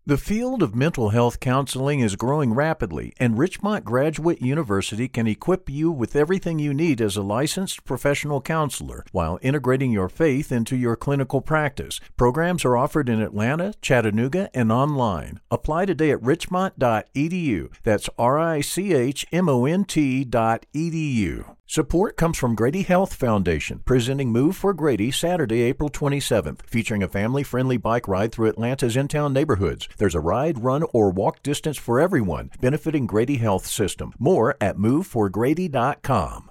The field of mental health counseling is growing rapidly, and Richmont Graduate University can equip you with everything you need as a licensed professional counselor while integrating your faith into your clinical practice. Programs are offered in Atlanta, Chattanooga, and online. Apply today at richmont.edu. That's richmont.edu. Support comes from Grady Health Foundation, presenting Move for Grady Saturday, April 27th, featuring a family-friendly bike ride through Atlanta's in-town neighborhoods. There's a ride, run, or walk distance for everyone, benefiting Grady Health System. More at moveforgrady.com.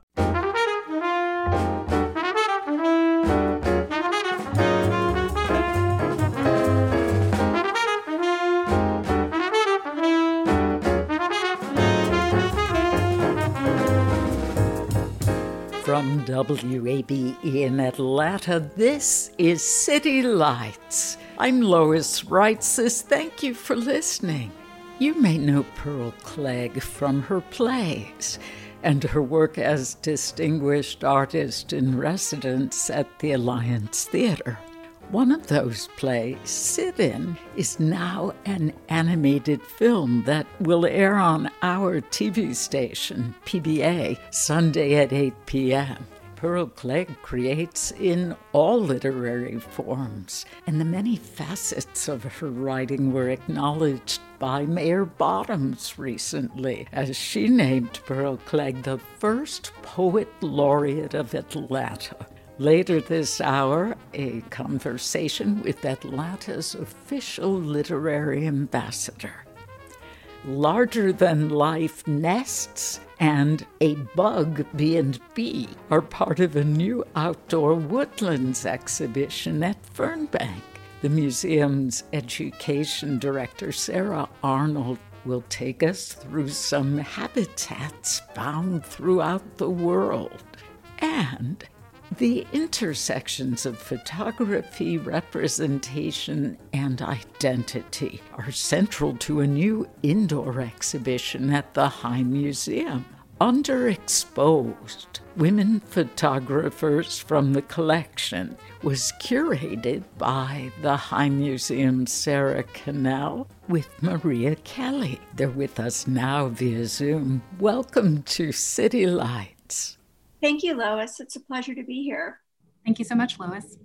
From WABE in Atlanta, this is City Lights. I'm Lois Reitzes. Thank you for listening. You may know Pearl Clegg from her plays and her work as Distinguished Artist in Residence at the Alliance Theater. One of those plays, Sit-In, is now an animated film that will air on our TV station, PBA, Sunday at 8 p.m. Pearl Clegg creates in all literary forms, and the many facets of her writing were acknowledged by Mayor Bottoms recently, as she named Pearl Clegg the first poet laureate of Atlanta. Later this hour, a conversation with Atlanta's official literary ambassador. Larger-than-life nests and a bug B&B are part of a new outdoor woodlands exhibition at Fernbank. The museum's education director, Sarah Arnold, will take us through some habitats found throughout the world. And the intersections of photography, representation, and identity are central to a new indoor exhibition at the High Museum. Underexposed Women Photographers from the Collection was curated by the High Museum's Sarah Cannell with Maria Kelly. They're with us now via Zoom. Welcome to City Lights. Thank you, Lois. It's a pleasure to be here. Thank you so much, Lois.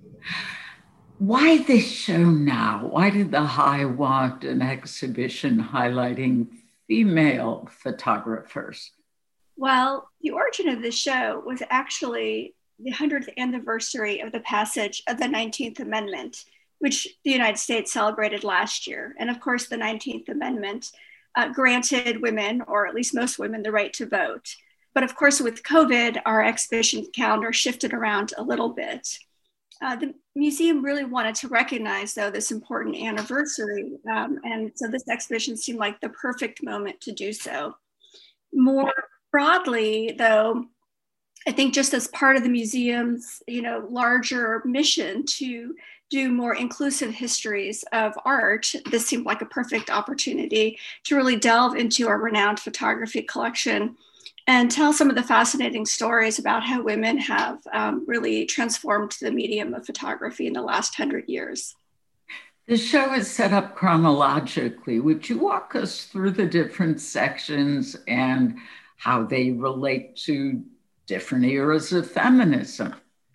Why this show now? Why did the High want an exhibition highlighting female photographers? Well, the origin of this show was actually the 100th anniversary of the passage of the 19th Amendment, which the United States celebrated last year. And of course, the 19th Amendment granted women, or at least most women, the right to vote. But of course, with COVID, our exhibition calendar shifted around a little bit. The museum really wanted to recognize, though, this important anniversary. And so this exhibition seemed like the perfect moment to do so. More broadly, though, I think just as part of the museum's, larger mission to do more inclusive histories of art, this seemed like a perfect opportunity to really delve into our renowned photography collection and tell some of the fascinating stories about how women have really transformed the medium of photography in the last 100 years. The show is set up chronologically. Would you walk us through the different sections and how they relate to different eras of feminism?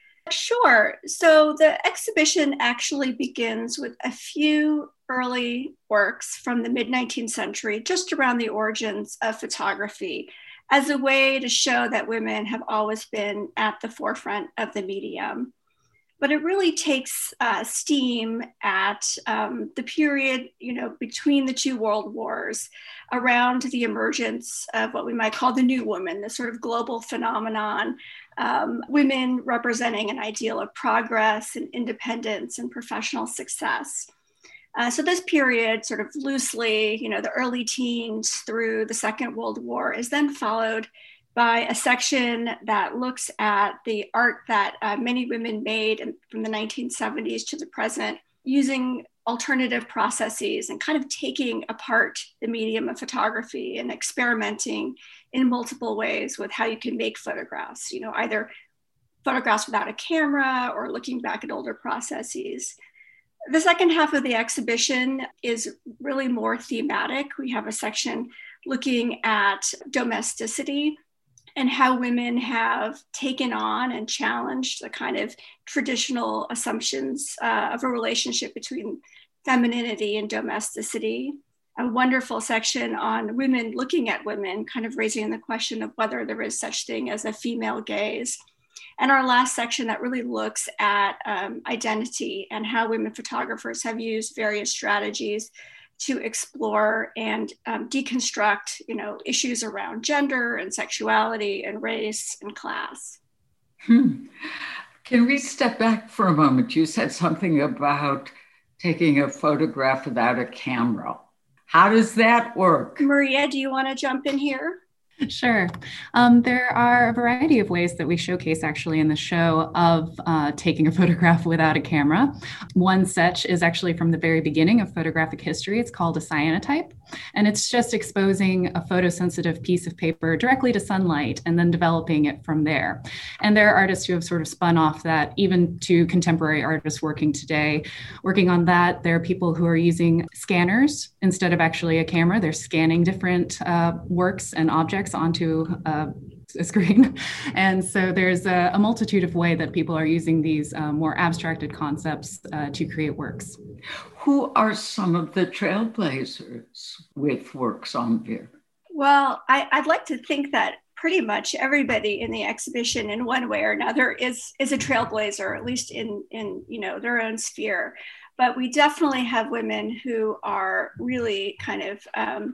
Sure. So the exhibition actually begins with a few early works from the mid-19th century, just around the origins of photography, as a way to show that women have always been at the forefront of the medium. But it really takes steam at the period, between the two world wars, around the emergence of what we might call the new woman, this sort of global phenomenon, women representing an ideal of progress and independence and professional success. So this period, sort of loosely, the early teens through the Second World War, is then followed by a section that looks at the art that many women made from the 1970s to the present, using alternative processes and kind of taking apart the medium of photography and experimenting in multiple ways with how you can make photographs, either photographs without a camera or looking back at older processes. The second half of the exhibition is really more thematic. We have a section looking at domesticity and how women have taken on and challenged the kind of traditional assumptions of a relationship between femininity and domesticity. A wonderful section on women looking at women, kind of raising the question of whether there is such thing as a female gaze. And our last section that really looks at identity and how women photographers have used various strategies to explore and deconstruct, issues around gender and sexuality and race and class. Can we step back for a moment? You said something about taking a photograph without a camera. How does that work? Maria, do you want to jump in here? Sure. There are a variety of ways that we showcase actually in the show of taking a photograph without a camera. One such is actually from the very beginning of photographic history. It's called a cyanotype, and it's just exposing a photosensitive piece of paper directly to sunlight and then developing it from there. And there are artists who have sort of spun off that, even to contemporary artists working today. Working on that, there are people who are using scanners instead of actually a camera. They're scanning different works and objects onto a screen. And so there's a multitude of ways that people are using these more abstracted concepts to create works. Who are some of the trailblazers with works on beer? Well, I'd like to think that pretty much everybody in the exhibition in one way or another is a trailblazer, at least in their own sphere. But we definitely have women who are really kind of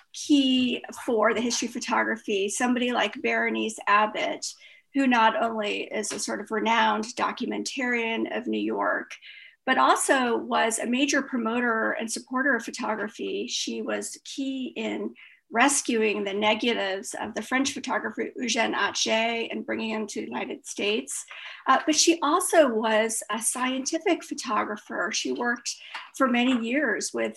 key for the history of photography. Somebody like Berenice Abbott, who not only is a sort of renowned documentarian of New York, but also was a major promoter and supporter of photography. She was key in rescuing the negatives of the French photographer Eugène Atget and bringing them to the United States. But she also was a scientific photographer. She worked for many years with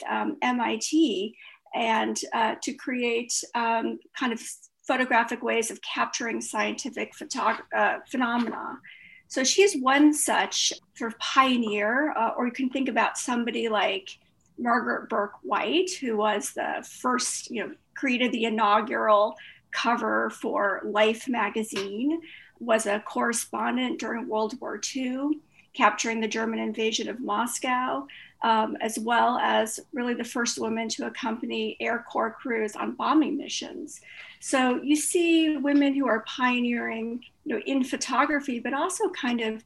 MIT and to create kind of photographic ways of capturing scientific phenomena. So she's one such sort of pioneer, or you can think about somebody like Margaret Burke White, who was the first, created the inaugural cover for Life magazine, was a correspondent during World War II, capturing the German invasion of Moscow, as well as really the first woman to accompany Air Corps crews on bombing missions. So you see women who are pioneering, in photography, but also kind of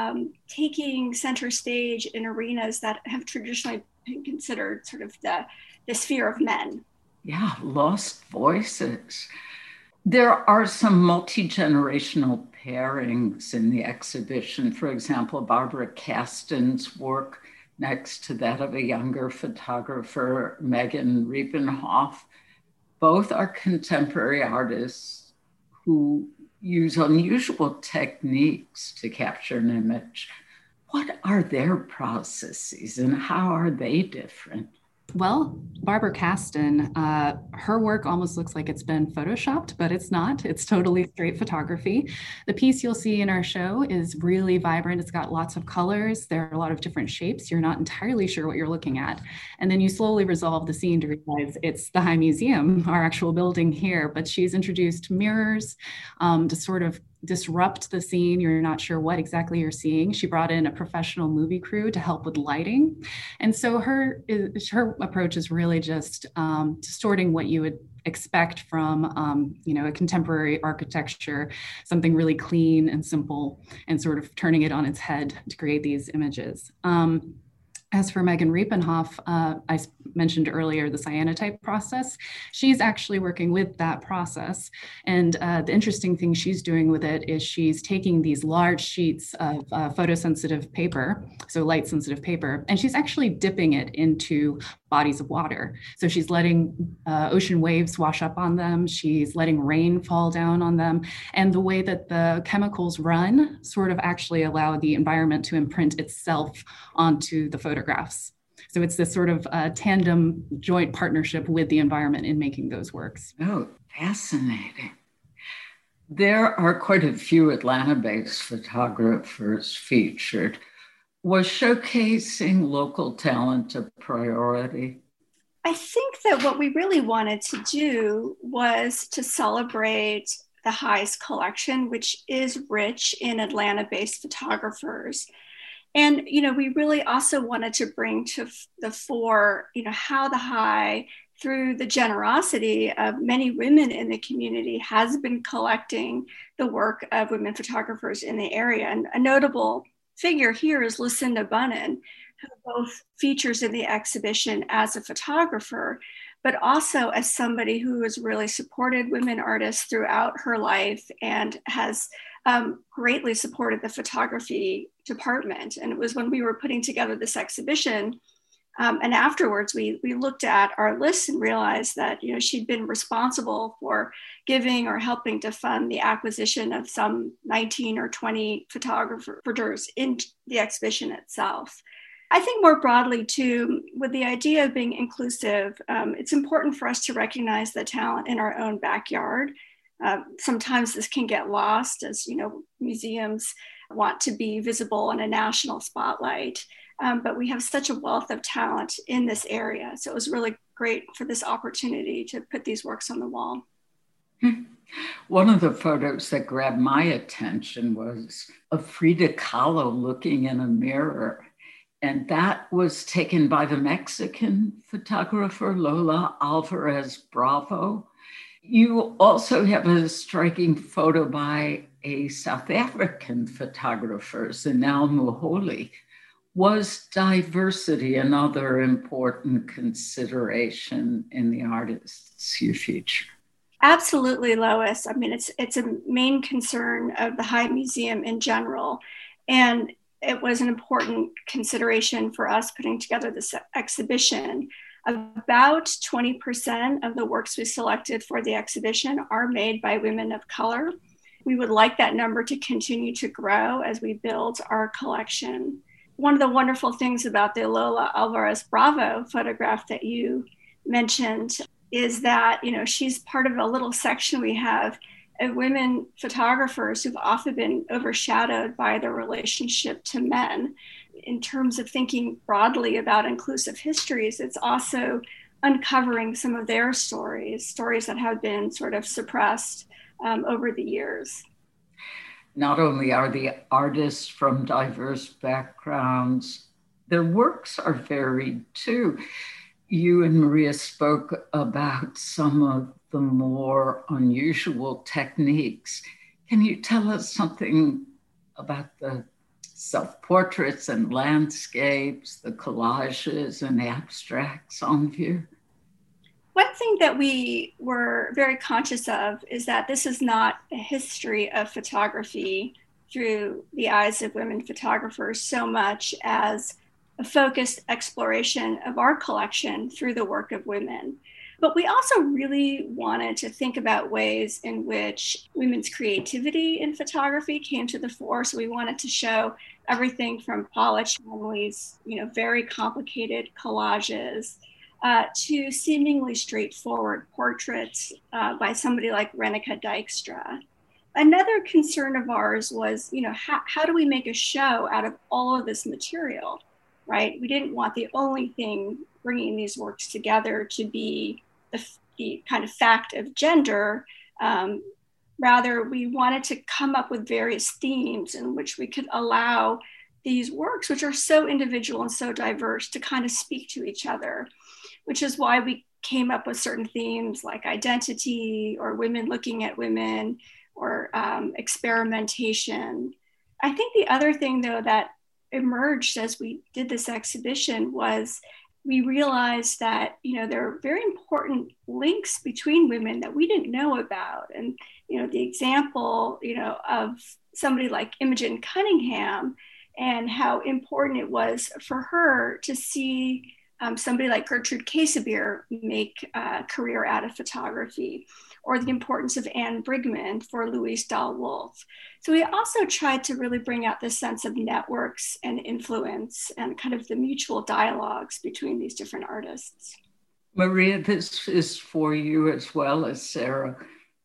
taking center stage in arenas that have traditionally been considered sort of the sphere of men. Yeah, lost voices. There are some multi-generational pairings in the exhibition. For example, Barbara Kasten's work next to that of a younger photographer, Megan Riepenhoff. Both are contemporary artists who use unusual techniques to capture an image. What are their processes and how are they different? Well, Barbara Kasten, her work almost looks like it's been photoshopped, but it's not. It's totally straight photography. The piece you'll see in our show is really vibrant. It's got lots of colors. There are a lot of different shapes. You're not entirely sure what you're looking at. And then you slowly resolve the scene to realize it's the High Museum, our actual building here. But she's introduced mirrors to sort of disrupt the scene. You're not sure what exactly you're seeing. She brought in a professional movie crew to help with lighting. And so her approach is really just distorting what you would expect from a contemporary architecture, something really clean and simple, and sort of turning it on its head to create these images. As for Megan Riepenhoff, I mentioned earlier the cyanotype process. She's actually working with that process. And the interesting thing she's doing with it is she's taking these large sheets of photosensitive paper, so light sensitive paper, and she's actually dipping it into bodies of water. So she's letting ocean waves wash up on them. She's letting rain fall down on them. And the way that the chemicals run sort of actually allow the environment to imprint itself onto the photographs. So it's this sort of tandem joint partnership with the environment in making those works. Oh, fascinating. There are quite a few Atlanta-based photographers featured. Was showcasing local talent a priority? I think that what we really wanted to do was to celebrate the High's collection, which is rich in Atlanta-based photographers. And, we really also wanted to bring to the fore, how the High, through the generosity of many women in the community, has been collecting the work of women photographers in the area. And a notable figure here is Lucinda Bunnan, who both features in the exhibition as a photographer, but also as somebody who has really supported women artists throughout her life and has greatly supported the photography department. And it was when we were putting together this exhibition, and afterwards we looked at our list and realized that she'd been responsible for giving or helping to fund the acquisition of some 19 or 20 photographers in the exhibition itself. I think more broadly too, with the idea of being inclusive, it's important for us to recognize the talent in our own backyard. Sometimes this can get lost as, museums want to be visible in a national spotlight, but we have such a wealth of talent in this area. So it was really great for this opportunity to put these works on the wall. One of the photos that grabbed my attention was of Frida Kahlo looking in a mirror. And that was taken by the Mexican photographer Lola Alvarez Bravo. You also have a striking photo by a South African photographer, Zanel Muholi. Was diversity another important consideration in the artists you feature? Absolutely, Lois. I mean, it's a main concern of the High Museum in general. And it was an important consideration for us putting together this exhibition. About 20% of the works we selected for the exhibition are made by women of color. We would like that number to continue to grow as we build our collection. One of the wonderful things about the Lola Alvarez Bravo photograph that you mentioned is that, she's part of a little section we have of women photographers who've often been overshadowed by their relationship to men. In terms of thinking broadly about inclusive histories, it's also uncovering some of their stories that have been sort of suppressed over the years. Not only are the artists from diverse backgrounds, their works are varied too. You and Maria spoke about some of the more unusual techniques. Can you tell us something about the self-portraits and landscapes, the collages and abstracts on view? One thing that we were very conscious of is that this is not a history of photography through the eyes of women photographers so much as a focused exploration of our collection through the work of women. But we also really wanted to think about ways in which women's creativity in photography came to the fore. So we wanted to show everything from Paula Chandley's, very complicated collages to seemingly straightforward portraits by somebody like Renika Dijkstra. Another concern of ours was, how do we make a show out of all of this material, right? We didn't want the only thing bringing these works together to be the kind of fact of gender. Rather, we wanted to come up with various themes in which we could allow these works, which are so individual and so diverse, to kind of speak to each other, which is why we came up with certain themes like identity or women looking at women or experimentation. I think the other thing, though, that emerged as we did this exhibition was we realized that, there are very important links between women that we didn't know about. And, the example, of somebody like Imogen Cunningham and how important it was for her to see somebody like Gertrude Casebier make a career out of photography, or the importance of Anne Brigman for Louise Dahl Wolf. So we also tried to really bring out this sense of networks and influence and kind of the mutual dialogues between these different artists. Maria, this is for you as well as Sarah.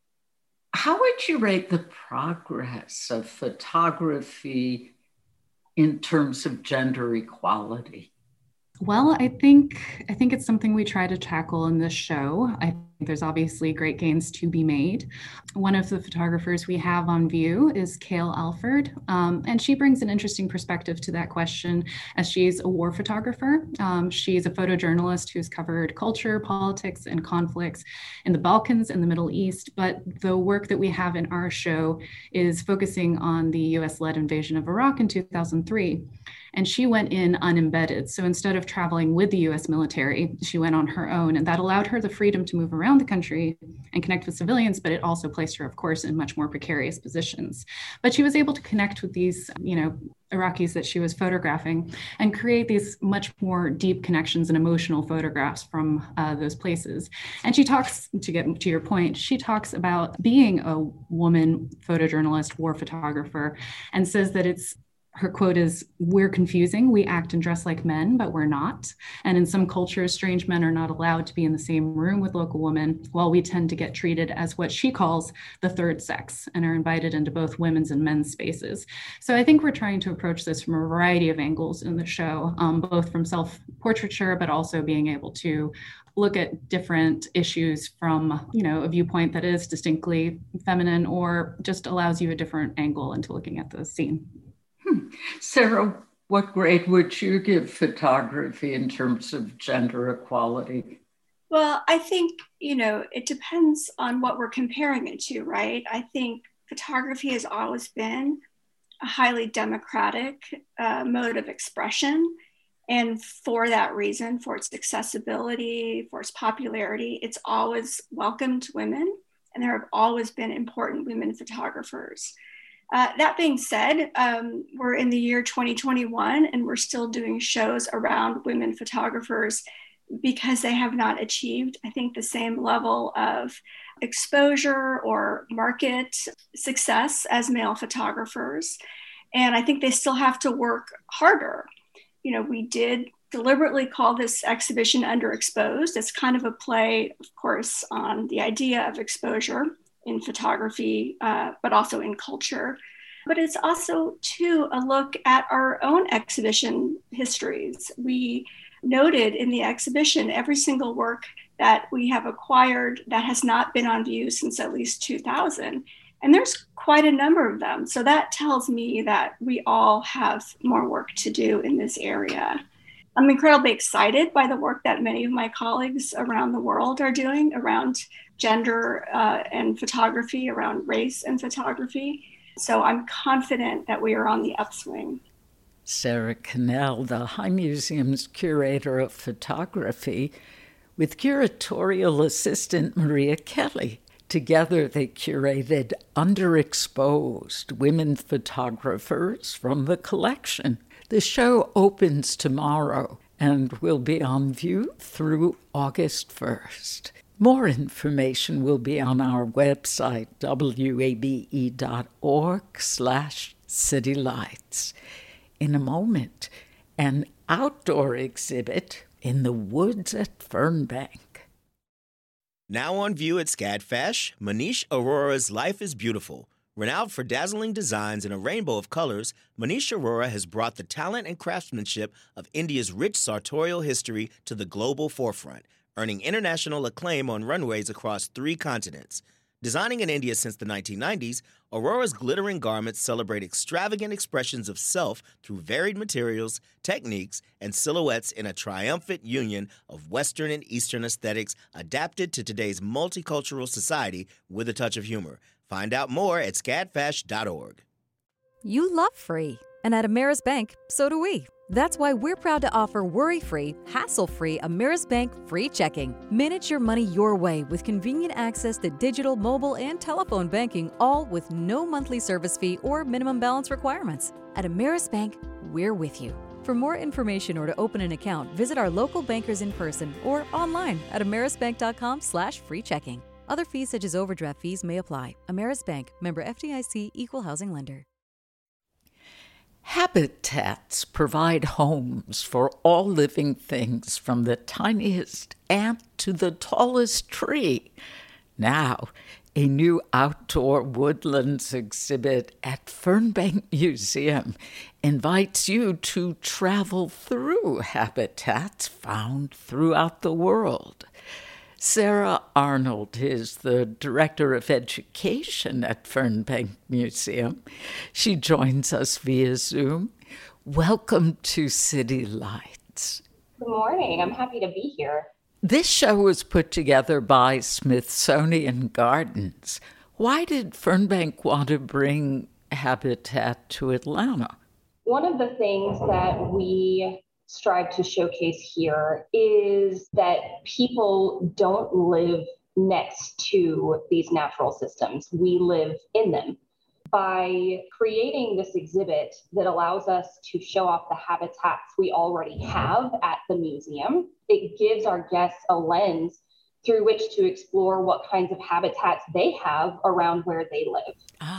How would you rate the progress of photography in terms of gender equality? Well, I think it's something we try to tackle in this show. I think there's obviously great gains to be made. One of the photographers we have on view is Kale Alford, and she brings an interesting perspective to that question as she's a war photographer. She's a photojournalist who's covered culture, politics, and conflicts in the Balkans and the Middle East. But the work that we have in our show is focusing on the US-led invasion of Iraq in 2003. And she went in unembedded. So instead of traveling with the US military, she went on her own. And that allowed her the freedom to move around the country and connect with civilians, but it also placed her, of course, in much more precarious positions. But she was able to connect with these, Iraqis that she was photographing and create these much more deep connections and emotional photographs from those places. And she talks, to get to your point, she talks about being a woman photojournalist, war photographer, and says that her quote is, "We're confusing. We act and dress like men, but we're not. And in some cultures, strange men are not allowed to be in the same room with local women, while we tend to get treated as what she calls the third sex and are invited into both women's and men's spaces." So I think we're trying to approach this from a variety of angles in the show, both from self-portraiture, but also being able to look at different issues from, a viewpoint that is distinctly feminine or just allows you a different angle into looking at the scene. Sarah, what grade would you give photography in terms of gender equality? Well, I think, it depends on what we're comparing it to, right? I think photography has always been a highly democratic mode of expression. And for that reason, for its accessibility, for its popularity, it's always welcomed women. And there have always been important women photographers. That being said, we're in the year 2021 and we're still doing shows around women photographers because they have not achieved, I think, the same level of exposure or market success as male photographers. And I think they still have to work harder. We did deliberately call this exhibition Underexposed. It's kind of a play, of course, on the idea of exposure in photography, but also in culture. But it's also, too, a look at our own exhibition histories. We noted in the exhibition every single work that we have acquired that has not been on view since at least 2000. And there's quite a number of them. So that tells me that we all have more work to do in this area. I'm incredibly excited by the work that many of my colleagues around the world are doing around gender and photography, around race and photography. So I'm confident that we are on the upswing. Sarah Cannell, the High Museum's curator of photography, with curatorial assistant Maria Kelly. Together they curated Underexposed, Women Photographers from the collection. The show opens tomorrow and will be on view through August 1st. More information will be on our website, wabe.org/citylights. In a moment, an outdoor exhibit in the woods at Fernbank. Now on view at SCAD-FASH, Manish Arora's Life is Beautiful. Renowned for dazzling designs in a rainbow of colors, Manish Arora has brought the talent and craftsmanship of India's rich sartorial history to the global forefront, earning international acclaim on runways across 3 continents. Designing in India since the 1990s, Aurora's glittering garments celebrate extravagant expressions of self through varied materials, techniques, and silhouettes in a triumphant union of Western and Eastern aesthetics adapted to today's multicultural society with a touch of humor. Find out more at scadfash.org. You love free, and at Ameris Bank, so do we. That's why we're proud to offer worry-free, hassle-free Ameris Bank free checking. Manage your money your way with convenient access to digital, mobile, and telephone banking, all with no monthly service fee or minimum balance requirements. At Ameris Bank, we're with you. For more information or to open an account, visit our local bankers in person or online at amerisbank.com/free checking. Other fees such as overdraft fees may apply. Ameris Bank, member FDIC, equal housing lender. Habitats provide homes for all living things, from the tiniest ant to the tallest tree. Now, a new outdoor woodlands exhibit at Fernbank Museum invites you to travel through habitats found throughout the world. Sarah Arnold is the Director of Education at Fernbank Museum. She joins us via Zoom. Welcome to City Lights. Good morning. I'm happy to be here. This show was put together by Smithsonian Gardens. Why did Fernbank want to bring habitat to Atlanta? One of the things that we strive to showcase here is that people don't live next to these natural systems. We live in them. By creating this exhibit that allows us to show off the habitats we already have at the museum, it gives our guests a lens through which to explore what kinds of habitats they have around where they live.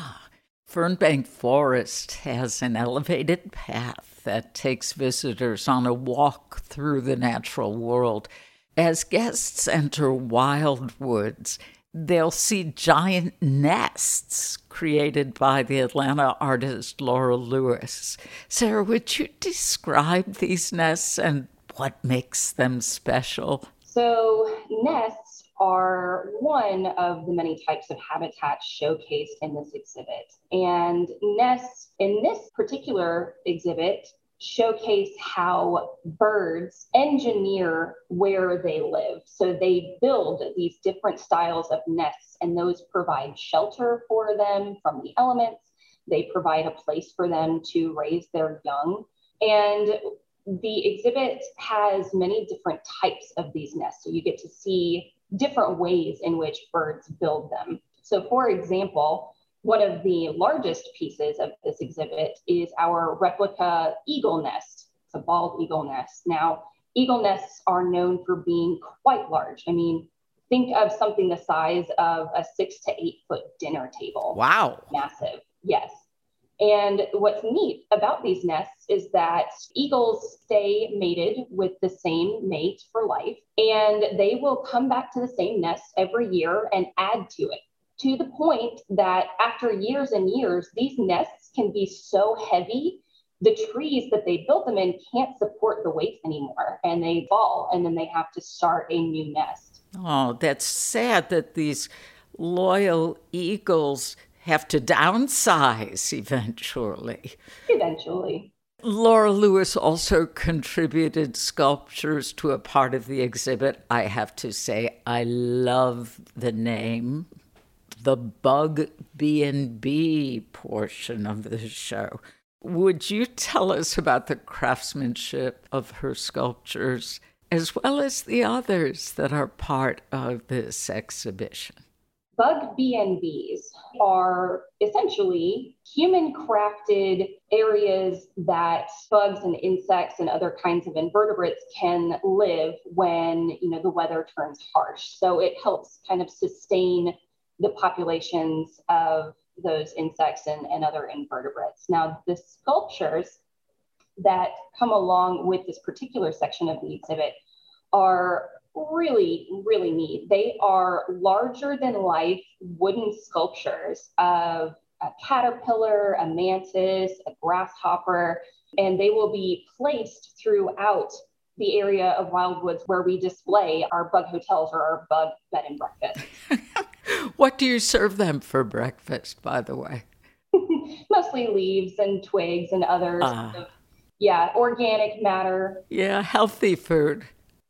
Fernbank Forest has an elevated path that takes visitors on a walk through the natural world. As guests enter Wildwoods, they'll see giant nests created by the Atlanta artist Laura Lewis. Sarah, would you describe these nests and what makes them special? So nests are one of the many types of habitats showcased in this exhibit. And nests in this particular exhibit showcase how birds engineer where they live. So they build these different styles of nests, and those provide shelter for them from the elements. They provide a place for them to raise their young. And the exhibit has many different types of these nests. So you get to see different ways in which birds build them. So for example, one of the largest pieces of this exhibit is our replica eagle nest. It's a bald eagle nest. Now, eagle nests are known for being quite large. I mean, think of something the size of a 6 to 8 foot dinner table. Wow. Massive, yes. And what's neat about these nests is that eagles stay mated with the same mate for life, and they will come back to the same nest every year and add to it, to the point that after years and years, these nests can be so heavy, the trees that they built them in can't support the weight anymore, and they fall, and then they have to start a new nest. Oh, that's sad that these loyal eagles have to downsize eventually. Eventually. Laura Lewis also contributed sculptures to a part of the exhibit. I have to say, I love the name. The Bug B&B portion of the show. Would you tell us about the craftsmanship of her sculptures, as well as the others that are part of this exhibition? Bug B&Bs are essentially human-crafted areas that bugs and insects and other kinds of invertebrates can live when, the weather turns harsh. So it helps kind of sustain the populations of those insects and other invertebrates. Now, the sculptures that come along with this particular section of the exhibit are really, really neat. They are larger than life wooden sculptures of a caterpillar, a mantis, a grasshopper, and they will be placed throughout the area of Wildwoods where we display our bug hotels or our bug bed and breakfast. What do you serve them for breakfast, by the way? Mostly leaves and twigs and others. Organic matter. Yeah, healthy food.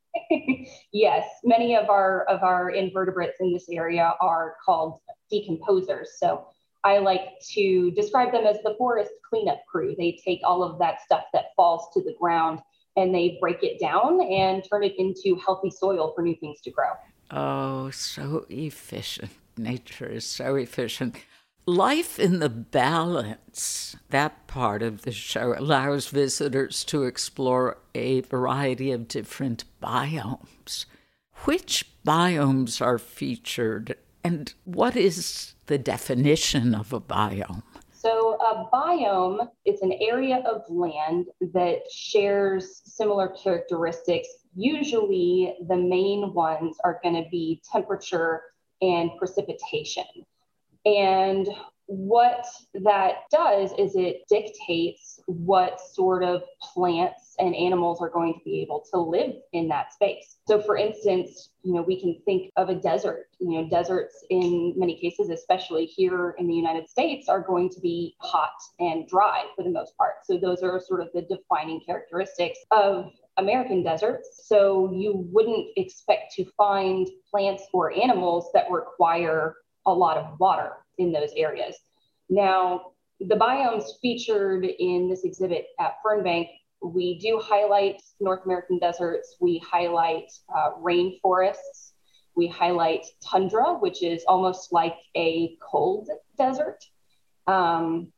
Yes, many of our invertebrates in this area are called decomposers. So I like to describe them as the forest cleanup crew. They take all of that stuff that falls to the ground and they break it down and turn it into healthy soil for new things to grow. Oh, so efficient. Nature is so efficient. Life in the Balance, that part of the show allows visitors to explore a variety of different biomes. Which biomes are featured, and what is the definition of a biome? So a biome is an area of land that shares similar characteristics. Usually the main ones are going to be temperature and precipitation. And what that does is it dictates what sort of plants and animals are going to be able to live in that space. So for instance, we can think of a desert. Deserts in many cases, especially here in the United States, are going to be hot and dry for the most part. So those are sort of the defining characteristics of American deserts. So you wouldn't expect to find plants or animals that require a lot of water in those areas. Now, the biomes featured in this exhibit at Fernbank, we do highlight North American deserts, we highlight rainforests, we highlight tundra, which is almost like a cold desert, and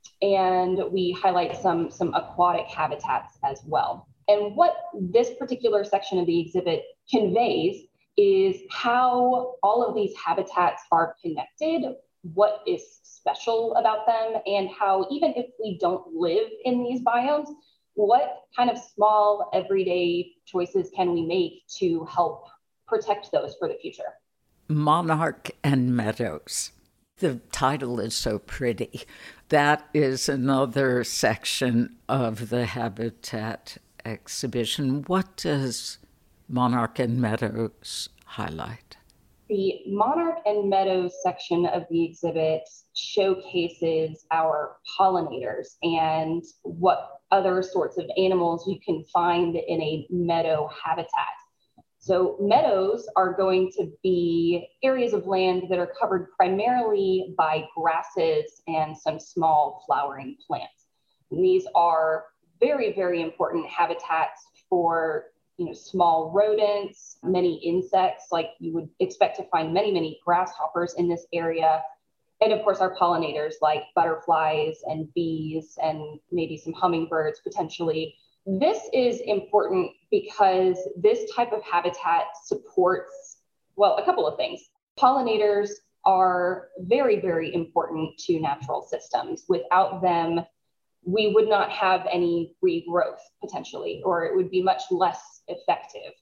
we highlight some aquatic habitats as well. And what this particular section of the exhibit conveys is how all of these habitats are connected, what is special about them, and how even if we don't live in these biomes, what kind of small everyday choices can we make to help protect those for the future? Monarch and Meadows. The title is so pretty. That is another section of the Habitat exhibition. What does Monarch and Meadows highlight? The Monarch and Meadows section of the exhibit showcases our pollinators and what other sorts of animals you can find in a meadow habitat. So meadows are going to be areas of land that are covered primarily by grasses and some small flowering plants. And these are very, very important habitats for small rodents, many insects, like you would expect to find many grasshoppers in this area. And of course, our pollinators like butterflies and bees and maybe some hummingbirds potentially. This is important because this type of habitat supports, a couple of things. Pollinators are very, very important to natural systems. Without them, we would not have any regrowth potentially, or it would be much less effective.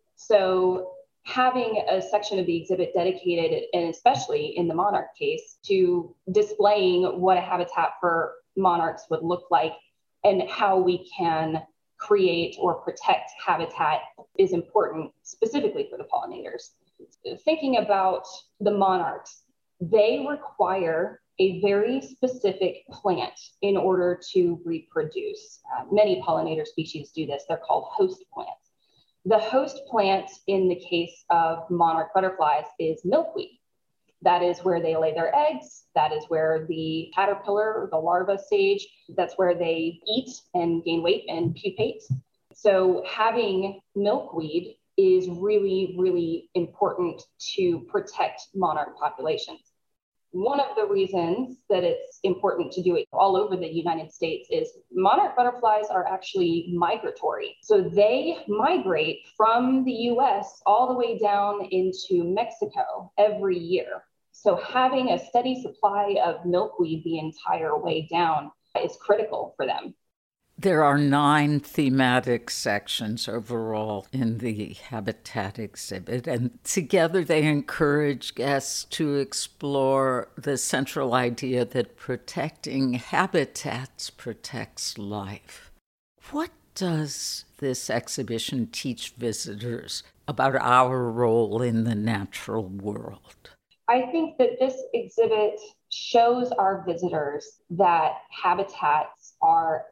So having a section of the exhibit dedicated, and especially in the monarch case, to displaying what a habitat for monarchs would look like and how we can create or protect habitat is important, specifically for the pollinators. Thinking about the monarchs, they require a very specific plant in order to reproduce. Many pollinator species do this. They're called host plants. The host plant in the case of monarch butterflies is milkweed. That is where they lay their eggs. That is where the caterpillar or the larva stage, that's where they eat and gain weight and pupate. So having milkweed is really, really important to protect monarch populations. One of the reasons that it's important to do it all over the United States is monarch butterflies are actually migratory. So they migrate from the US all the way down into Mexico every year. So having a steady supply of milkweed the entire way down is critical for them. There are 9 thematic sections overall in the Habitat exhibit, and together they encourage guests to explore the central idea that protecting habitats protects life. What does this exhibition teach visitors about our role in the natural world? I think that this exhibit shows our visitors that habitats are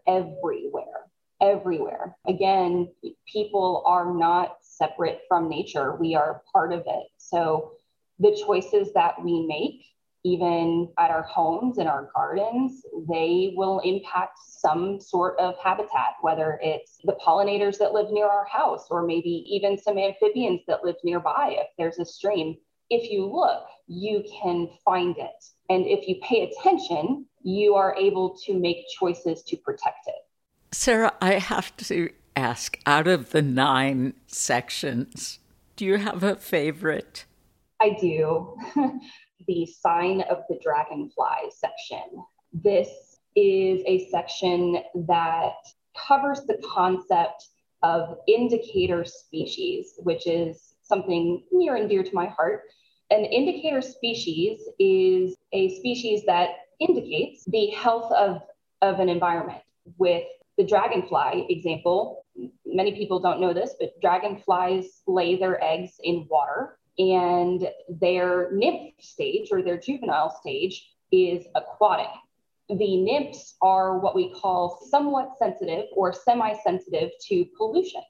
everywhere. Again, people are not separate from nature. We are part of it. So the choices that we make, even at our homes and our gardens, they will impact some sort of habitat, whether it's the pollinators that live near our house, or maybe even some amphibians that live nearby if there's a stream. If you look, you can find it. And if you pay attention, you are able to make choices to protect it. Sarah, I have to ask, out of the 9 sections, do you have a favorite? I do. The Sign of the Dragonfly section. This is a section that covers the concept of indicator species, which is something near and dear to my heart. An indicator species is a species that indicates the health of an environment. With the dragonfly example, many people don't know this, but dragonflies lay their eggs in water, and their nymph stage or their juvenile stage is aquatic. The nymphs are what we call somewhat sensitive or semi-sensitive to pollution.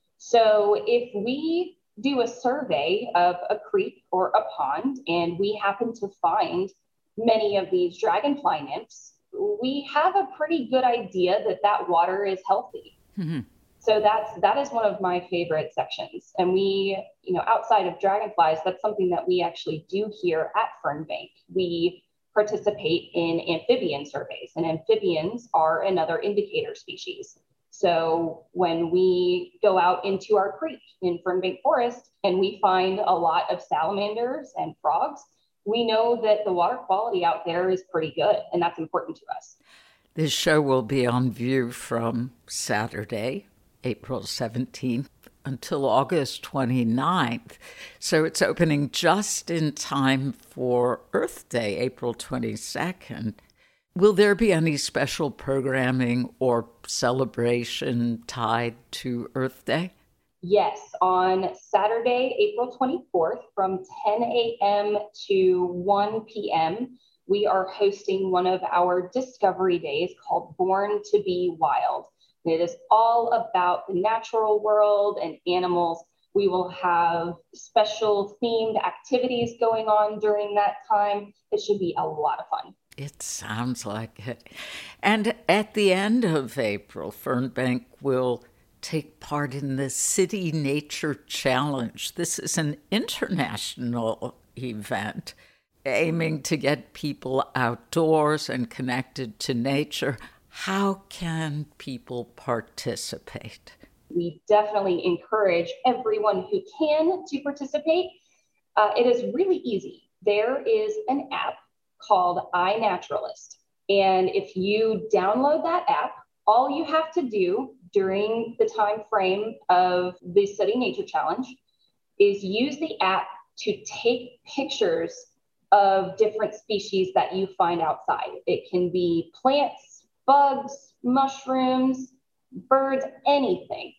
So if we do a survey of a creek or a pond and we happen to find many of these dragonfly nymphs, we have a pretty good idea that that water is healthy. Mm-hmm. So that is one of my favorite sections. And we, outside of dragonflies, that's something that we actually do here at Fernbank. We participate in amphibian surveys, and amphibians are another indicator species. So when we go out into our creek in Fernbank Forest and we find a lot of salamanders and frogs, we know that the water quality out there is pretty good, and that's important to us. This show will be on view from Saturday, April 17th, until August 29th. So it's opening just in time for Earth Day, April 22nd. Will there be any special programming or celebration tied to Earth Day? Yes, on Saturday, April 24th, from 10 a.m. to 1 p.m., we are hosting one of our discovery days called Born to Be Wild. And it is all about the natural world and animals. We will have special themed activities going on during that time. It should be a lot of fun. It sounds like it. And at the end of April, Fernbank will take part in the City Nature Challenge. This is an international event aiming to get people outdoors and connected to nature. How can people participate? We definitely encourage everyone who can to participate. It is really easy. There is an app called iNaturalist. And if you download that app, all you have to do during the time frame of the City Nature Challenge is use the app to take pictures of different species that you find outside. It can be plants, bugs, mushrooms, birds, anything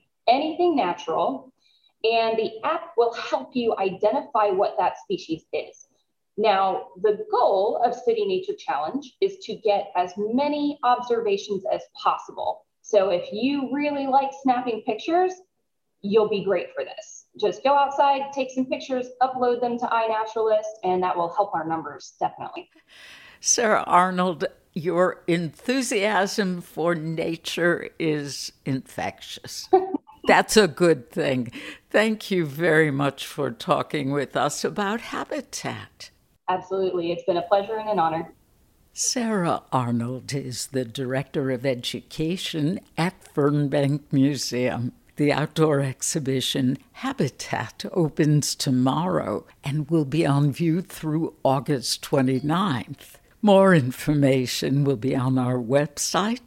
natural. And the app will help you identify what that species is. Now, the goal of City Nature Challenge is to get as many observations as possible. So if you really like snapping pictures, you'll be great for this. Just go outside, take some pictures, upload them to iNaturalist, and that will help our numbers, definitely. Sarah Arnold, your enthusiasm for nature is infectious. That's a good thing. Thank you very much for talking with us about habitat. Absolutely. It's been a pleasure and an honor. Sarah Arnold is the Director of Education at Fernbank Museum. The outdoor exhibition Habitat opens tomorrow and will be on view through August 29th. More information will be on our website,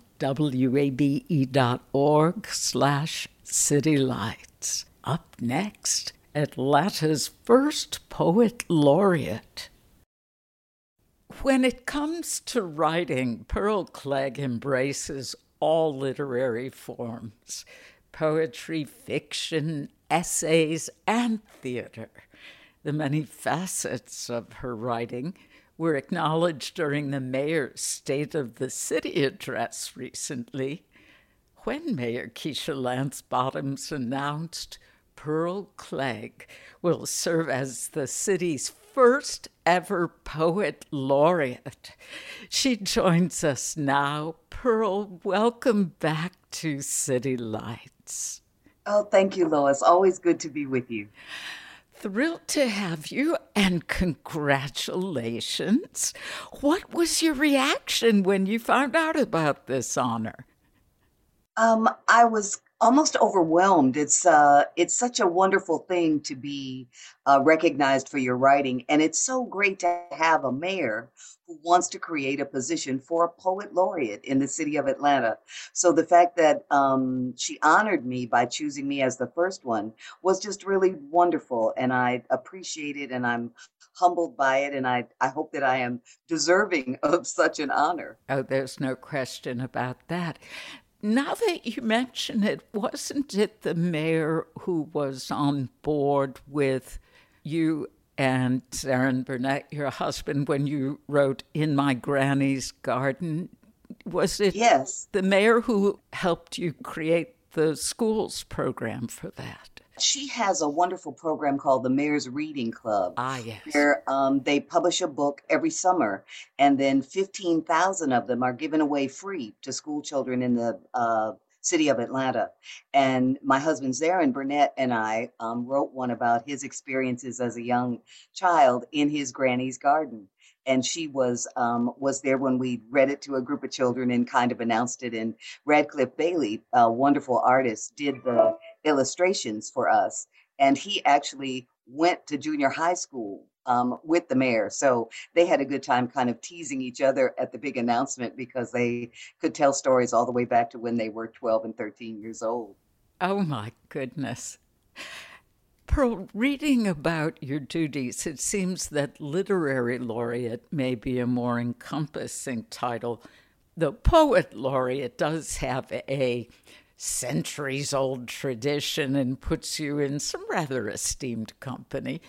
wabe.org/citylights. Up next, Atlanta's first poet laureate. When it comes to writing, Pearl Clegg embraces all literary forms: poetry, fiction, essays, and theater. The many facets of her writing were acknowledged during the mayor's State of the City address recently, when Mayor Keisha Lance Bottoms announced Pearl Clegg will serve as the city's first ever poet laureate. She joins us now. Pearl, welcome back to City Lights. Oh, thank you, Lois. Always good to be with you. Thrilled to have you, and congratulations. What was your reaction when you found out about this honor? I was almost overwhelmed. It's such a wonderful thing to be recognized for your writing, and it's so great to have a mayor who wants to create a position for a poet laureate in the city of Atlanta. So the fact that she honored me by choosing me as the first one was just really wonderful, and I appreciate it, and I'm humbled by it, and I hope that I am deserving of such an honor. Oh, there's no question about that. Now that you mention it, wasn't it the mayor who was on board with you and Zarin Burnett, your husband, when you wrote In My Granny's Garden? Was it Yes. the mayor who helped you create the schools program for that? She has a wonderful program called the Mayor's Reading Club, Ah, yes. where they publish a book every summer, and then 15,000 of them are given away free to school children in the city of Atlanta. And my husband, Zarin Burnett, and I wrote one about his experiences as a young child in his granny's garden. And she was there when we read it to a group of children and kind of announced it. And Radcliffe Bailey, a wonderful artist, did the illustrations for us. And he actually went to junior high school with the mayor. So they had a good time kind of teasing each other at the big announcement because they could tell stories all the way back to when they were 12 and 13 years old. Oh, my goodness. Pearl, reading about your duties, it seems that literary laureate may be a more encompassing title. The poet laureate does have a centuries-old tradition and puts you in some rather esteemed company.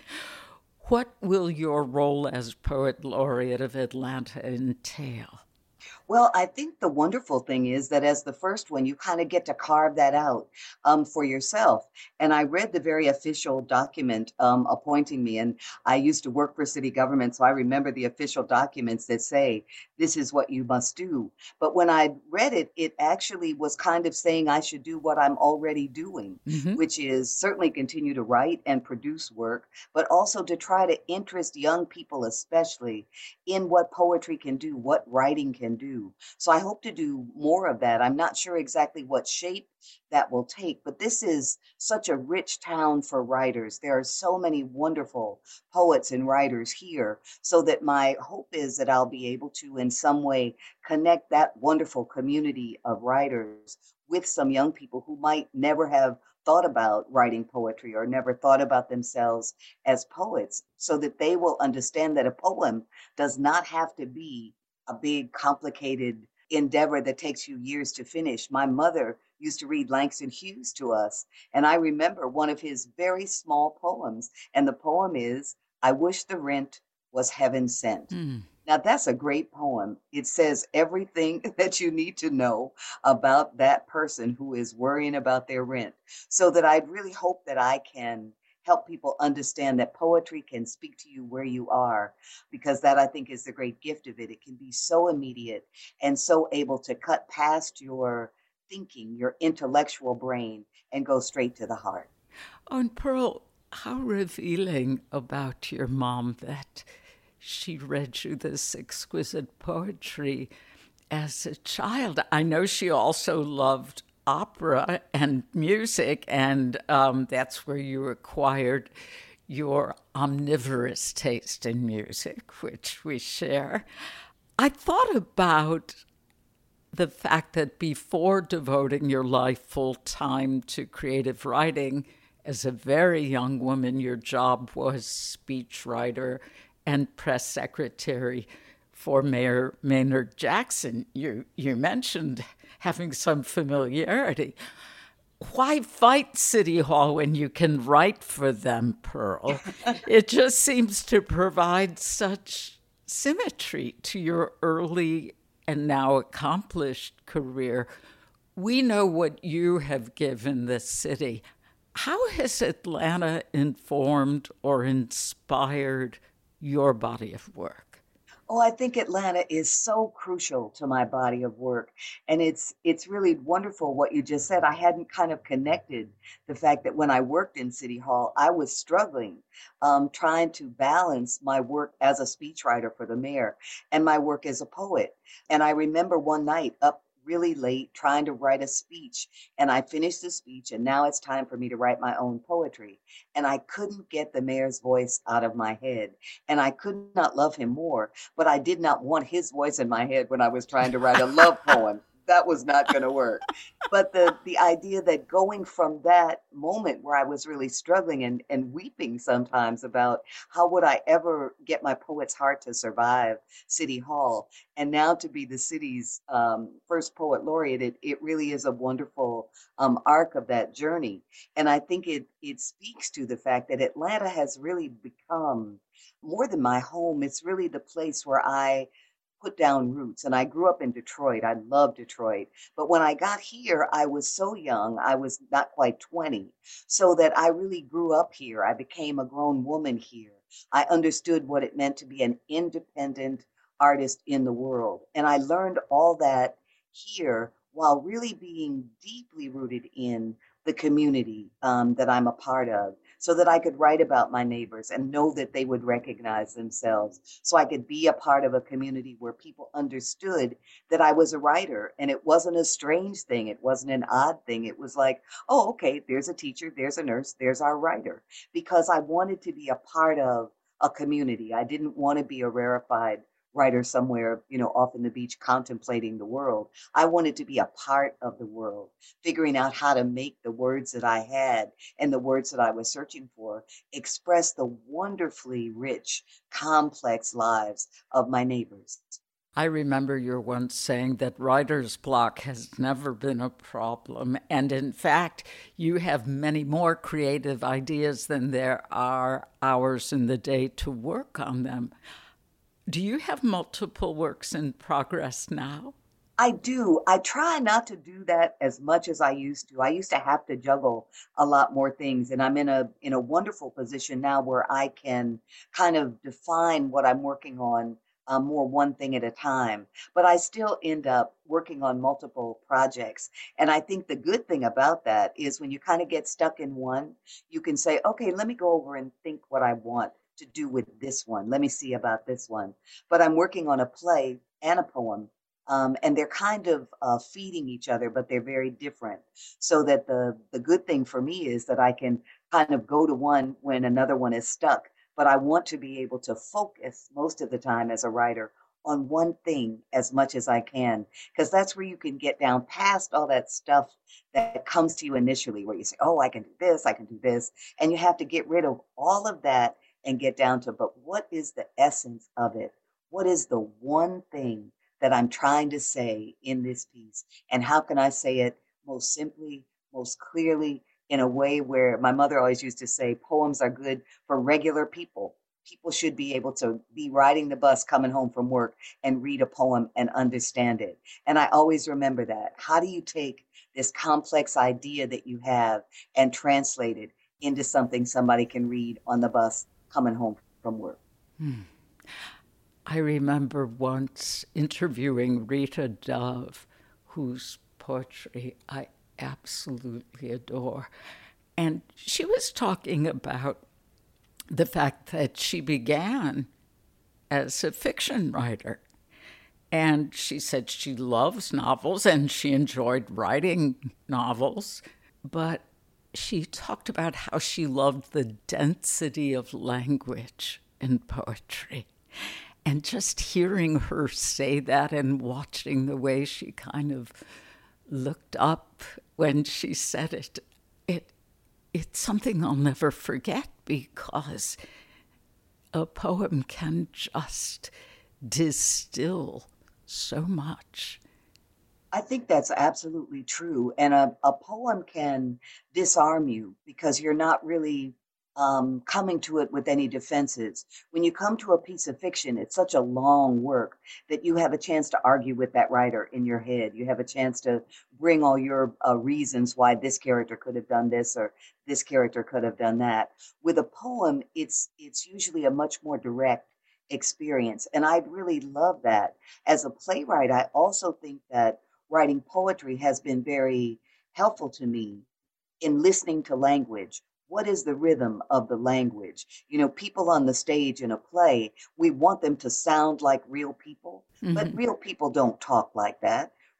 What will your role as poet laureate of Atlanta entail? Well, I think the wonderful thing is that as the first one, you kind of get to carve that out for yourself. And I read the very official document appointing me, and I used to work for city government, so I remember the official documents that say, this is what you must do. But when I read it, it actually was kind of saying I should do what I'm already doing, which is certainly continue to write and produce work, but also to try to interest young people, especially in what poetry can do, what writing can do. So I hope to do more of that. I'm not sure exactly what shape that will take, but this is such a rich town for writers. There are so many wonderful poets and writers here, so that my hope is that I'll be able to in some way connect that wonderful community of writers with some young people who might never have thought about writing poetry or never thought about themselves as poets, so that they will understand that a poem does not have to be a big, complicated endeavor that takes you years to finish. My mother used to read Langston Hughes to us, and I remember one of his very small poems, and the poem is, I wish the rent was heaven sent. Now, that's a great poem. It says everything that you need to know about that person who is worrying about their rent, so that I really hope that I can help people understand that poetry can speak to you where you are, because that, I think, is the great gift of it. It can be so immediate and so able to cut past your thinking, your intellectual brain, and go straight to the heart. Oh, and Pearl, how revealing about your mom that she read you this exquisite poetry as a child. I know she also loved opera and music, and that's where you acquired your omnivorous taste in music, which we share. I thought about the fact that before devoting your life full time to creative writing, as a very young woman, your job was speechwriter and press secretary for Mayor Maynard Jackson. You mentioned having some familiarity. Why fight City Hall when you can write for them, Pearl? It just seems to provide such symmetry to your early and now accomplished career. We know what you have given the city. How has Atlanta informed or inspired your body of work? Oh, I think Atlanta is so crucial to my body of work. And it's really wonderful what you just said. I hadn't kind of connected the fact that when I worked in City Hall, I was struggling, trying to balance my work as a speechwriter for the mayor and my work as a poet. And I remember one night up really late trying to write a speech. And I finished the speech, and now it's time for me to write my own poetry. And I couldn't get the mayor's voice out of my head. And I could not love him more, but I did not want his voice in my head when I was trying to write a love poem. That was not going to work. But the idea that going from that moment where I was really struggling and weeping sometimes about how would I ever get my poet's heart to survive City Hall, and now to be the city's first poet laureate, it really is a wonderful arc of that journey. And I think it speaks to the fact that Atlanta has really become more than my home. It's really the place where I put down roots. And I grew up in Detroit. I love Detroit. But when I got here, I was so young. I was not quite 20. So that I really grew up here. I became a grown woman here. I understood what it meant to be an independent artist in the world. And I learned all that here while really being deeply rooted in the community that I'm a part of, so that I could write about my neighbors and know that they would recognize themselves. So I could be a part of a community where people understood that I was a writer, and it wasn't a strange thing. It wasn't an odd thing. It was like, oh, okay, there's a teacher, there's a nurse, there's our writer, because I wanted to be a part of a community. I didn't want to be a rarefied writer somewhere, off in the beach contemplating the world. I wanted to be a part of the world, figuring out how to make the words that I had and the words that I was searching for express the wonderfully rich, complex lives of my neighbors. I remember you once saying that writer's block has never been a problem. And in fact, you have many more creative ideas than there are hours in the day to work on them. Do you have multiple works in progress now? I do. I try not to do that as much as I used to. I used to have to juggle a lot more things, and I'm in a wonderful position now where I can kind of define what I'm working on more one thing at a time. But I still end up working on multiple projects. And I think the good thing about that is when you kind of get stuck in one, you can say, okay, let me go over and think what I want to do with this one. Let me see about this one. But I'm working on a play and a poem, and they're kind of feeding each other, but they're very different. So that the good thing for me is that I can kind of go to one when another one is stuck. But I want to be able to focus most of the time as a writer on one thing as much as I can, because that's where you can get down past all that stuff that comes to you initially, where you say, oh, I can do this, I can do this. And you have to get rid of all of that and get down to, but what is the essence of it? What is the one thing that I'm trying to say in this piece? And how can I say it most simply, most clearly, in a way where my mother always used to say, poems are good for regular people. People should be able to be riding the bus coming home from work and read a poem and understand it. And I always remember that. How do you take this complex idea that you have and translate it into something somebody can read on the bus coming home from work? I remember once interviewing Rita Dove, whose poetry I absolutely adore. And she was talking about the fact that she began as a fiction writer. And she said she loves novels and she enjoyed writing novels, but she talked about how she loved the density of language in poetry. And just hearing her say that and watching the way she kind of looked up when she said it's something I'll never forget, because a poem can just distill so much. I think that's absolutely true. And a poem can disarm you because you're not really coming to it with any defenses. When you come to a piece of fiction, it's such a long work that you have a chance to argue with that writer in your head. You have a chance to bring all your reasons why this character could have done this or this character could have done that. With a poem, it's usually a much more direct experience. And I really love that. As a playwright, I also think that writing poetry has been very helpful to me in listening to language. What is the rhythm of the language? You know, people on the stage in a play, we want them to sound like real people, but real people don't talk like that.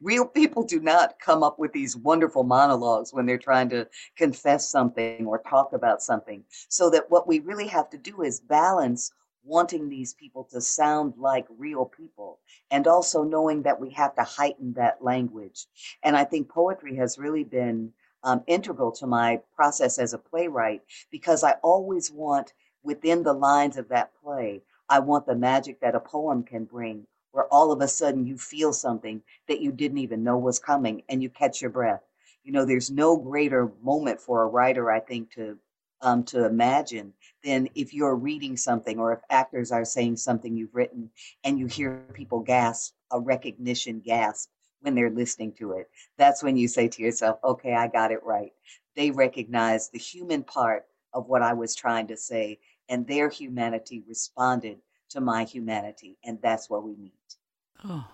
Real people do not come up with these wonderful monologues when they're trying to confess something or talk about something. So that what we really have to do is balance wanting these people to sound like real people and also knowing that we have to heighten that language. And I think poetry has really been integral to my process as a playwright because I always want, within the lines of that play, I want the magic that a poem can bring, where all of a sudden you feel something that you didn't even know was coming and you catch your breath. You know, there's no greater moment for a writer, I think, to imagine than if you're reading something or if actors are saying something you've written and you hear people gasp, a recognition gasp when they're listening to it. That's when you say to yourself, okay, I got it right. They recognize the human part of what I was trying to say, and their humanity responded to my humanity, and that's what we meet. Oh,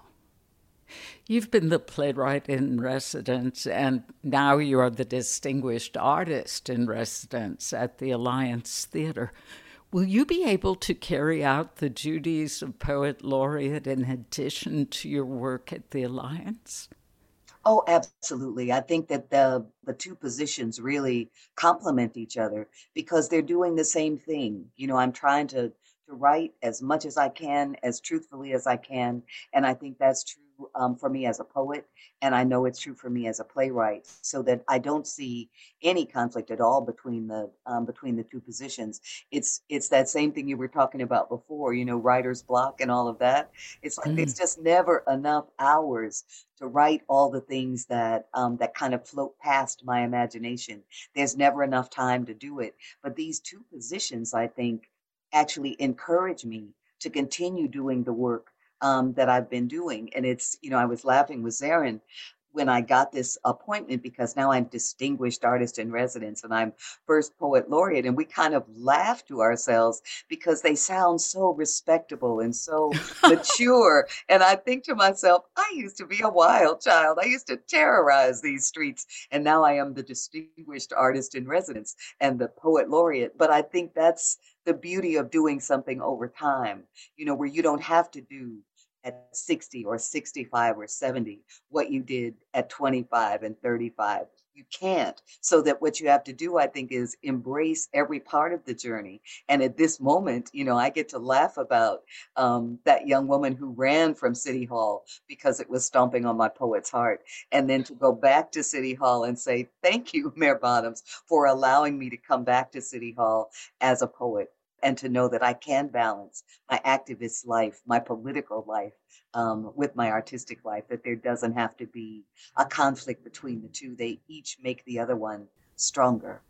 you've been the playwright in residence, and now you are the distinguished artist in residence at the Alliance Theater. Will you be able to carry out the duties of Poet Laureate in addition to your work at the Alliance? Oh, absolutely. I think that the two positions really complement each other because they're doing the same thing. You know, I'm trying to write as much as I can, as truthfully as I can, and I think that's true for me as a poet, and I know it's true for me as a playwright. So that I don't see any conflict at all between the two positions. It's that same thing you were talking about before. You know, writer's block and all of that. It's like there's just never enough hours to write all the things that that kind of float past my imagination. There's never enough time to do it. But these two positions, I think, actually encourage me to continue doing the work that I've been doing. And it's, you know, I was laughing with Zarin when I got this appointment because now I'm distinguished artist in residence and I'm first poet laureate. And we kind of laugh to ourselves because they sound so respectable and so mature. And I think to myself, I used to be a wild child. I used to terrorize these streets. And now I am the distinguished artist in residence and the poet laureate. But I think that's the beauty of doing something over time, you know, where you don't have to do at 60 or 65 or 70 what you did at 25 and 35. You can't. So that what you have to do, I think, is embrace every part of the journey. And at this moment, you know, I get to laugh about that young woman who ran from City Hall because it was stomping on my poet's heart. And then to go back to City Hall and say, thank you, Mayor Bottoms, for allowing me to come back to City Hall as a poet and to know that I can balance my activist life, my political life, with my artistic life, that there doesn't have to be a conflict between the two. They each make the other one stronger.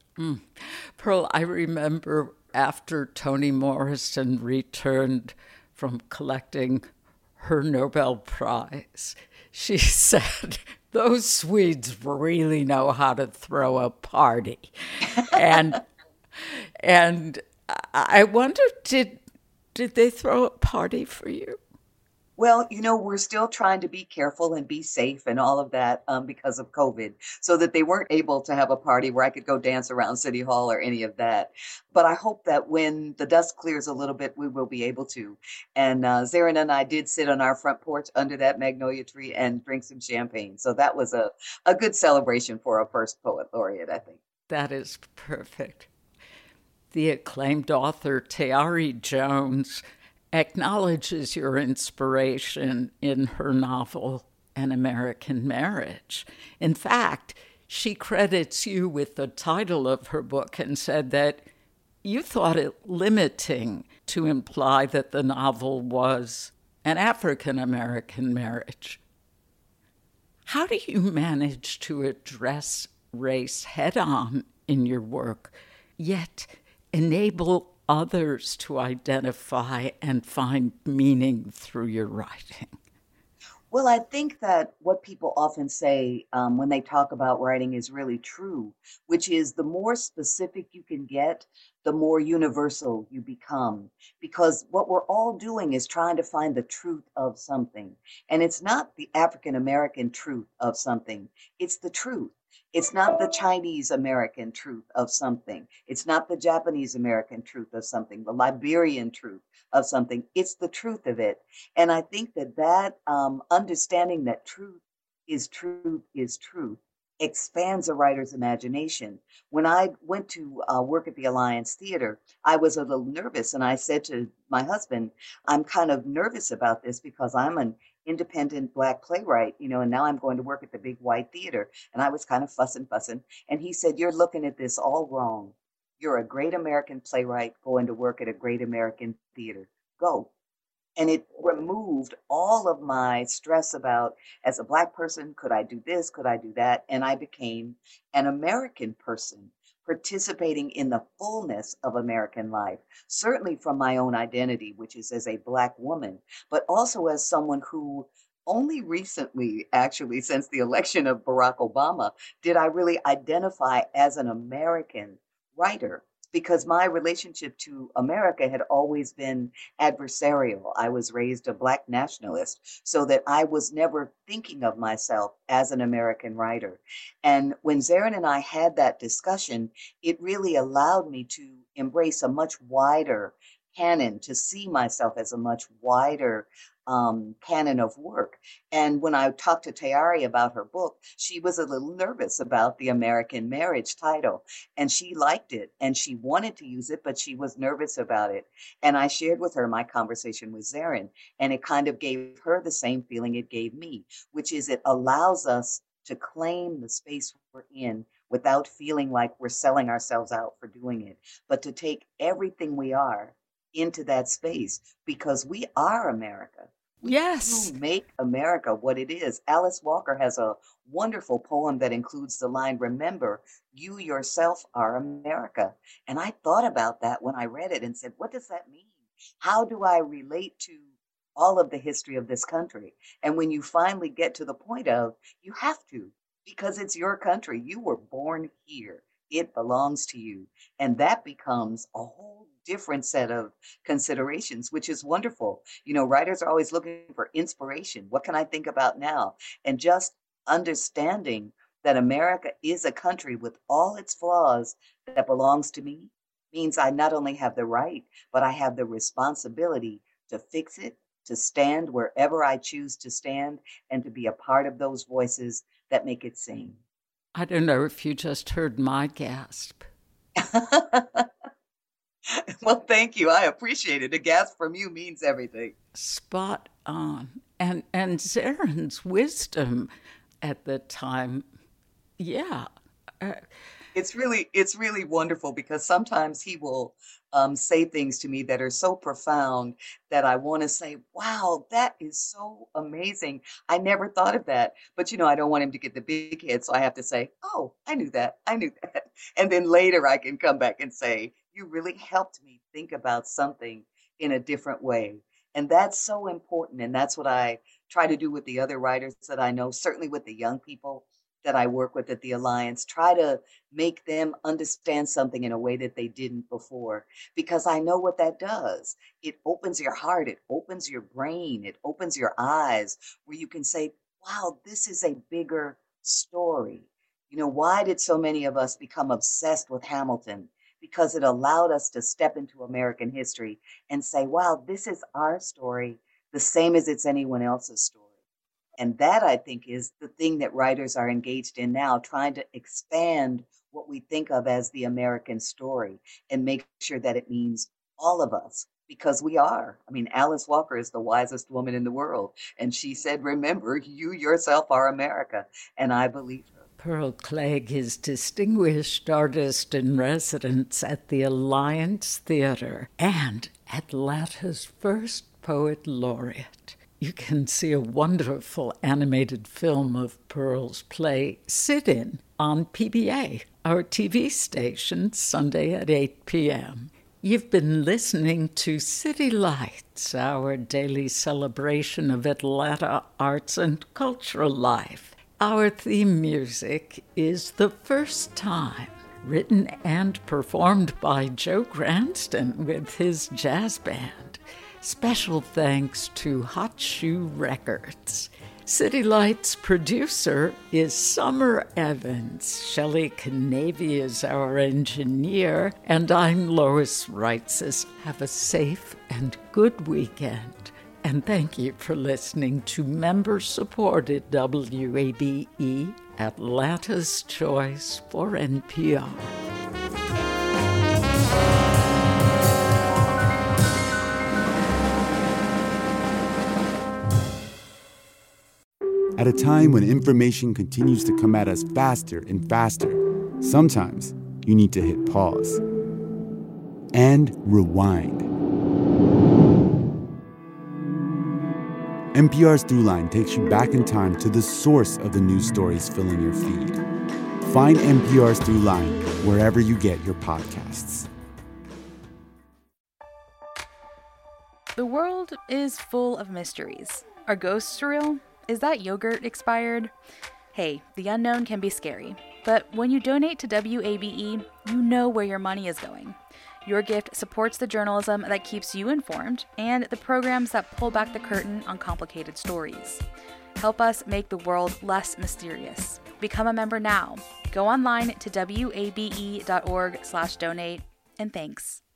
Pearl, I remember after Toni Morrison returned from collecting her Nobel Prize, she said, those Swedes really know how to throw a party. And I wonder, did they throw a party for you? Well, you know, we're still trying to be careful and be safe and all of that because of COVID, so that they weren't able to have a party where I could go dance around City Hall or any of that. But I hope that when the dust clears a little bit, we will be able to. And Zarin and I did sit on our front porch under that magnolia tree and drink some champagne. So that was a good celebration for a first poet laureate, I think. That is perfect. The acclaimed author Tayari Jones acknowledges your inspiration in her novel, An American Marriage. In fact, she credits you with the title of her book and said that you thought it limiting to imply that the novel was an African-American marriage. How do you manage to address race head-on in your work, yet enable others to identify and find meaning through your writing? Well, I think that what people often say when they talk about writing is really true, which is the more specific you can get, the more universal you become. Because what we're all doing is trying to find the truth of something. And it's not the African American truth of something, it's the truth. It's not the Chinese American truth of something. It's not the Japanese American truth of something, the Liberian truth of something. It's the truth of it. And I think that understanding that truth is truth is truth expands a writer's imagination. When I went to work at the Alliance Theater, I was a little nervous, and I said to my husband, I'm kind of nervous about this because I'm an independent Black playwright, and now I'm going to work at the big white theater. And I was kind of fussing. And he said, you're looking at this all wrong. You're a great American playwright going to work at a great American theater. Go. And it removed all of my stress about, as a Black person, could I do this? Could I do that? And I became an American person, participating in the fullness of American life, certainly from my own identity, which is as a Black woman, but also as someone who only recently, actually, since the election of Barack Obama, did I really identify as an American writer, because my relationship to America had always been adversarial. I was raised a Black nationalist, so that I was never thinking of myself as an American writer. And when Zarin and I had that discussion, it really allowed me to embrace a much wider canon, to see myself as a much wider canon of work. And when I talked to Tayari about her book, she was a little nervous about the American Marriage title, and she liked it and she wanted to use it, but she was nervous about it. And I shared with her my conversation with Zarin, and it kind of gave her the same feeling it gave me, which is it allows us to claim the space we're in without feeling like we're selling ourselves out for doing it, but to take everything we are into that space, because we are America. Yes. To make America what it is. Alice Walker has a wonderful poem that includes the line, remember, you yourself are America. And I thought about that when I read it and said, what does that mean? How do I relate to all of the history of this country? And when you finally get to the point of, you have to, because it's your country. You were born here. It belongs to you. And that becomes a whole different set of considerations, which is wonderful. Writers are always looking for inspiration. What can I think about now? And just understanding that America is a country with all its flaws that belongs to me means I not only have the right, but I have the responsibility to fix it, to stand wherever I choose to stand, and to be a part of those voices that make it sing. I don't know if you just heard my gasp. Well, thank you. I appreciate it. A gasp from you means everything. Spot on. And Zarin's wisdom at the time, yeah. It's really wonderful, because sometimes he will say things to me that are so profound that I want to say, wow, that is so amazing. I never thought of that. But, I don't want him to get the big head. So I have to say, oh, I knew that. And then later I can come back and say, you really helped me think about something in a different way. And that's so important. And that's what I try to do with the other writers that I know, certainly with the young people that I work with at the Alliance, try to make them understand something in a way that they didn't before, because I know what that does. It opens your heart, it opens your brain, it opens your eyes, where you can say, wow, this is a bigger story. Why did so many of us become obsessed with Hamilton? Because it allowed us to step into American history and say, wow, this is our story, the same as it's anyone else's story. And that, I think, is the thing that writers are engaged in now, trying to expand what we think of as the American story and make sure that it means all of us, because we are. Alice Walker is the wisest woman in the world. And she said, remember, you yourself are America. And I believe her. Pearl Clegg is Distinguished Artist in Residence at the Alliance Theater and Atlanta's first Poet Laureate. You can see a wonderful animated film of Pearl's play, Sit-In, on PBA, our TV station, Sunday at 8 p.m. You've been listening to City Lights, our daily celebration of Atlanta arts and cultural life. Our theme music is The First Time, written and performed by Joe Cranston with his jazz band. Special thanks to Hot Shoe Records. City Lights producer is Summer Evans. Shelley Canavy is our engineer, and I'm Lois Reitzes. Have a safe and good weekend. And thank you for listening to member-supported WABE, Atlanta's Choice for NPR. At a time when information continues to come at us faster and faster, sometimes you need to hit pause and rewind. NPR's Throughline takes you back in time to the source of the news stories filling your feed. Find NPR's Throughline wherever you get your podcasts. The world is full of mysteries. Are ghosts real? Is that yogurt expired? Hey, the unknown can be scary. But when you donate to WABE, you know where your money is going. Your gift supports the journalism that keeps you informed and the programs that pull back the curtain on complicated stories. Help us make the world less mysterious. Become a member now. Go online to wabe.org/donate, and thanks.